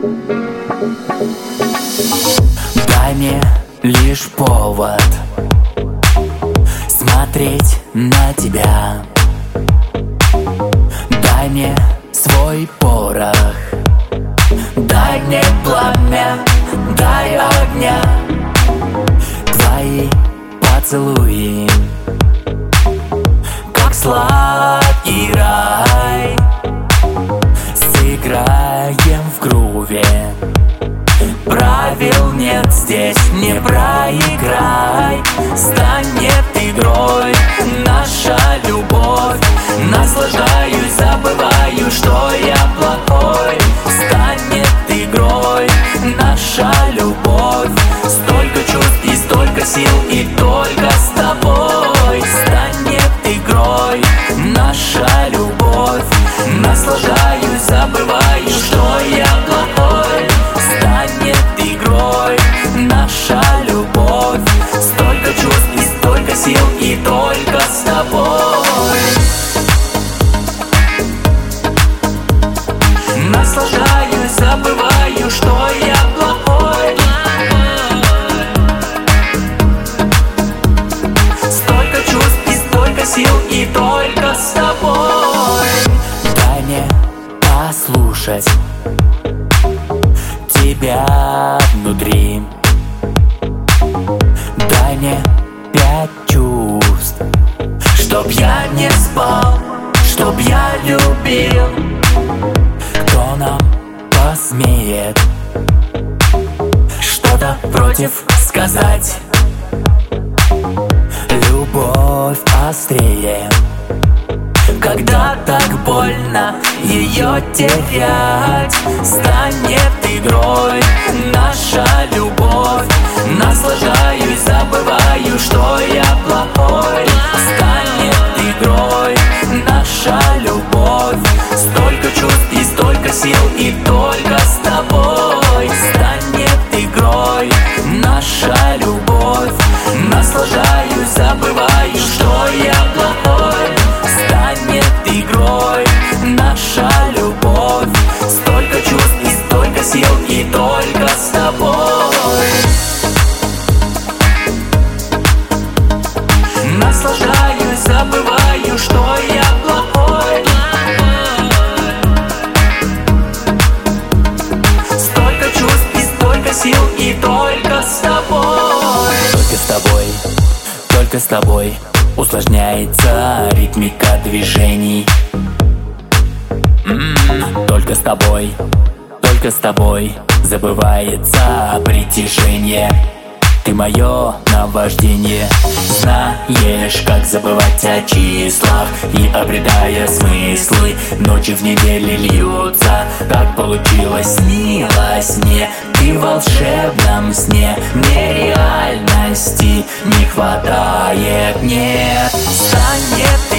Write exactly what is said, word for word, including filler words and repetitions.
Дай мне лишь повод смотреть на тебя. Дай мне свой порох, дай мне пламя, дай огня. Твои поцелуи, как сладкий рай. Сыграем в груве, правил нет здесь, не проиграй. Станет игрой наша любовь. Наслаждаюсь, забываю, что я плохой. Станет игрой наша любовь. Столько чувств и столько сил, и только с тобой. Станет игрой наша любовь. Наслаждаюсь, забываю, что я плохой. Станет игрой наша любовь. Столько чувств и столько сил, и только с тобой. Наслаждаюсь, забываю, что я плохой. Столько чувств и столько сил, и только с тобой. Дай мне послушать тебя внутри. Дай мне пять чувств, чтоб я не спал, чтоб я любил. Кто нам посмеет что-то против сказать? Любовь острее, когда так больно ее терять. Станет игрой наша любовь. Наслаждаюсь, забываю, что я плохой. Станет игрой наша любовь. Столько чувств и столько сил, и только с тобой. Станет игрой наша любовь. Наслаждаюсь, забываю, что я плохой. Станет игрой наша любовь. Столько чувств и столько сил, и только с тобой. Наслаждаюсь, забываю, что я плохой. Столько чувств и столько сил, и только с тобой. Только с тобой, только с тобой усложняется ритмика движений. М-м-м. Только с тобой, только с тобой забывается притяжение. Ты мое наваждение. Знаешь, как забывать о числах и обретая смыслы. Ночи в неделе льются. Так получилось, снилось мне. Ты в волшебном сне. Мне реальности не хватает, нет. Станет